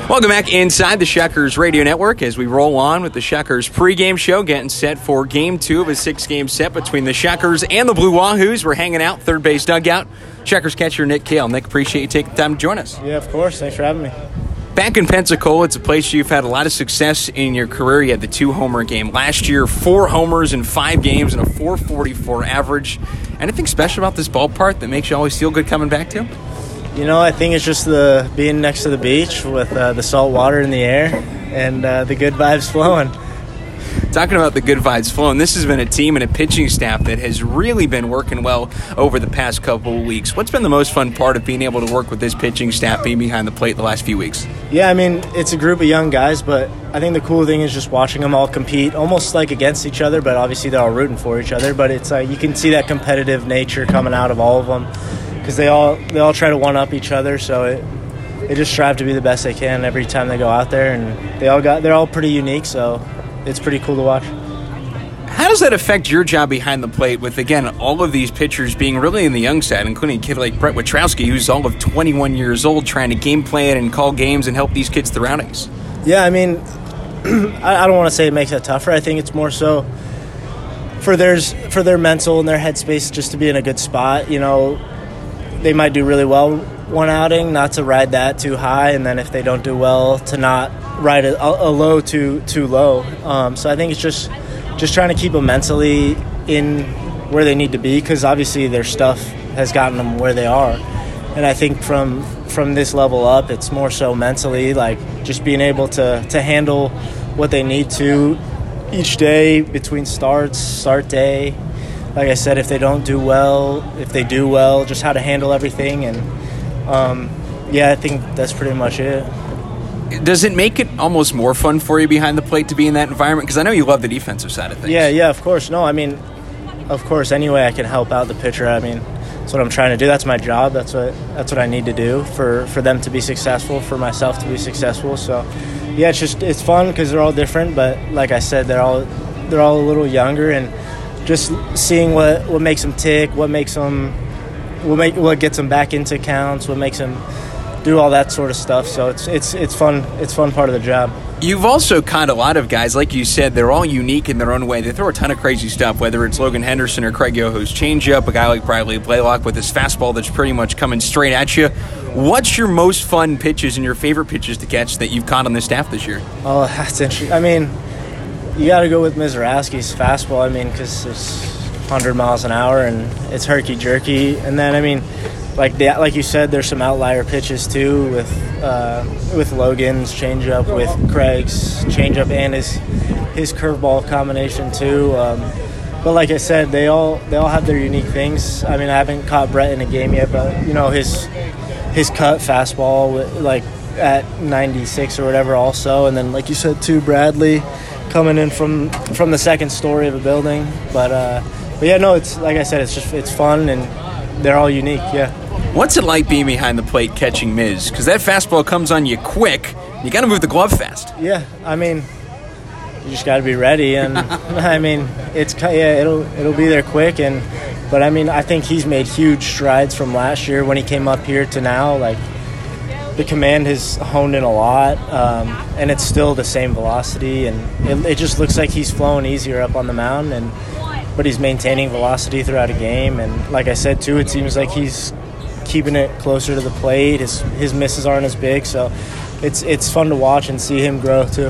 Welcome back inside the Shuckers Radio Network as we roll on with the Shuckers pregame show, getting set for Game 2 of a 6-game set between the Shuckers and the Blue Wahoos. We're hanging out, third base dugout. Shuckers catcher Nick Kale. Nick, appreciate you taking the time to join us. Yeah, of course. Thanks for having me. Back in Pensacola, it's a place you've had a lot of success in your career. You had the 2-homer game last year, 4 homers in 5 games, and a .444 average. Anything special about this ballpark that makes you always feel good coming back to? You know, I think it's just the being next to the beach with the salt water in the air and the good vibes flowing. Talking about the good vibes flowing, this has been a team and a pitching staff that has really been working well over the past couple of weeks. What's been the most fun part of being able to work with this pitching staff being behind the plate the last few weeks? Yeah, I mean, it's a group of young guys, but I think the cool thing is just watching them all compete, almost like against each other, but obviously they're all rooting for each other. But it's you can see that competitive nature coming out of all of them because they all try to one-up each other, so they just strive to be the best they can every time they go out there, and they're all pretty unique, so it's pretty cool to watch. How does that affect your job behind the plate with, again, all of these pitchers being really in the young side, including a kid like Brett Witrowski, who's all of 21 years old, trying to game plan and call games and help these kids through outings? Yeah, I mean, I don't want to say it makes it tougher. I think it's more so for their mental and their headspace just to be in a good spot. You know, they might do really well one outing, not to ride that too high, and then if they don't do well, to not ride a low too low. So I think it's just trying to keep them mentally in where they need to be, because obviously their stuff has gotten them where they are. And I think from this level up, it's more so mentally, like just being able to handle what they need to each day between start day. Like I said, if they don't do well, if they do well, just how to handle everything. And yeah, I think that's pretty much it. Does it make it almost more fun for you behind the plate to be in that environment? Because I know you love the defensive side of things. Yeah, of course. No, I mean, of course, any way I can help out the pitcher, I mean, that's what I'm trying to do. That's my job. That's what I need to do for them to be successful, for myself to be successful. So, yeah, it's fun because they're all different. But like I said, they're all a little younger, and just seeing what makes them tick, what gets them back into counts, what makes them do all that sort of stuff. So it's fun. It's fun part of the job. You've also caught a lot of guys, like you said, they're all unique in their own way. They throw a ton of crazy stuff, whether it's Logan Henderson or Craig Yoho's changeup, a guy like Bradley Blaylock with his fastball that's pretty much coming straight at you. What's your most fun pitches and your favorite pitches to catch that you've caught on the staff this year? Oh, that's interesting. I mean, you got to go with Mizorowski's fastball. I mean, because it's 100 miles an hour and it's herky-jerky. And then, I mean, like you said, there's some outlier pitches too with Logan's changeup, with Craig's changeup, and his curveball combination too. But like I said, they all have their unique things. I mean, I haven't caught Brett in a game yet, but you know his cut fastball like at 96 or whatever also, and then like you said too, Bradley coming in from the second story of a building. But yeah, no, it's like I said, it's fun and they're all unique. Yeah. What's it like being behind the plate catching Miz? Because that fastball comes on you quick. You got to move the glove fast. Yeah, I mean, you just got to be ready, and I mean, it'll be there quick. But I mean, I think he's made huge strides from last year when he came up here to now. Like the command has honed in a lot, and it's still the same velocity, and it just looks like he's flowing easier up on the mound, but he's maintaining velocity throughout a game. And like I said too, it seems like he's keeping it closer to the plate. His misses aren't as big, so it's fun to watch and see him grow too.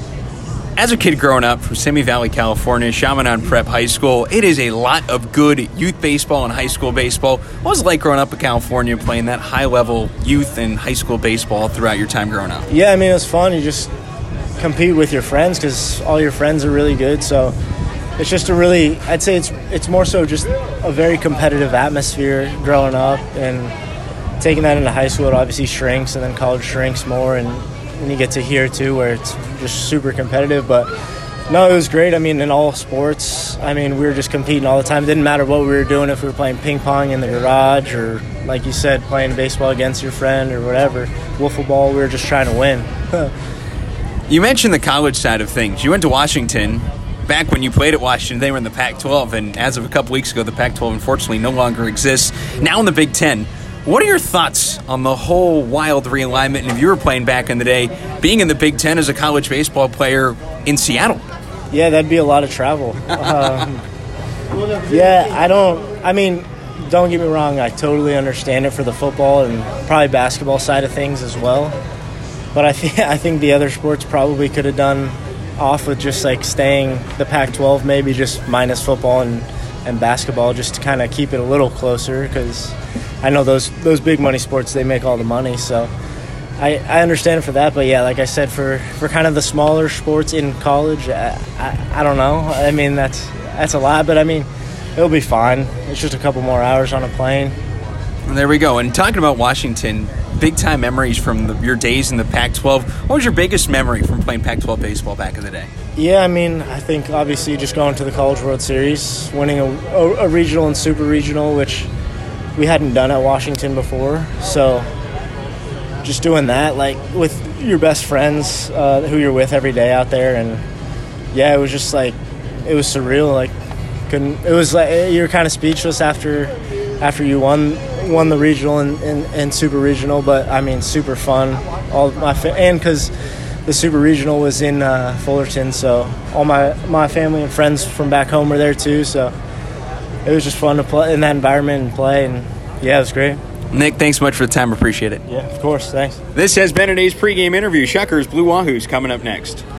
As a kid growing up from Simi Valley, California, Chaminade Prep High School, it is a lot of good youth baseball and high school baseball. What was it like growing up in California, playing that high-level youth and high school baseball throughout your time growing up? Yeah, I mean, it was fun. You just compete with your friends because all your friends are really good, so it's just I'd say it's more so just a very competitive atmosphere growing up, and taking that into high school, it obviously shrinks, and then college shrinks more, and you get to here too, where it's just super competitive. But no, it was great. I mean, in all sports, I mean, we were just competing all the time. It didn't matter what we were doing, if we were playing ping pong in the garage or, like you said, playing baseball against your friend or whatever, wiffle ball, we were just trying to win. You mentioned the college side of things. You went to Washington. Back when you played at Washington, they were in the Pac-12, and as of a couple weeks ago, the Pac-12 unfortunately no longer exists. Now in the Big Ten. What are your thoughts on the whole wild realignment? And if you were playing back in the day, being in the Big Ten as a college baseball player in Seattle? Yeah, that'd be a lot of travel. Don't get me wrong, I totally understand it for the football and probably basketball side of things as well. But I think the other sports probably could have done off with just like staying the Pac-12, maybe just minus football and basketball, just to kind of keep it a little closer, because I know those big money sports, they make all the money. So I understand it for that. But yeah, like I said, for kind of the smaller sports in college, I don't know. I mean, that's a lot, but I mean, it'll be fine. It's just a couple more hours on a plane. And there we go. And talking about Washington, big-time memories from your days in the Pac-12. What was your biggest memory from playing Pac-12 baseball back in the day? Yeah, I mean, I think obviously just going to the College World Series, winning a regional and super regional, which we hadn't done at Washington before. So just doing that, like, with your best friends who you're with every day out there. And, yeah, it was just, like, it was surreal. Like, it was like you were kind of speechless after you won the regional and super regional, but I mean, super fun. And because the super regional was in Fullerton, so all my family and friends from back home were there too. So it was just fun to play in that environment and play, and yeah, it was great. Nick, thanks so much for the time. Appreciate it. Yeah, of course. Thanks. This has been today's pregame interview. Shuckers Blue Wahoos coming up next.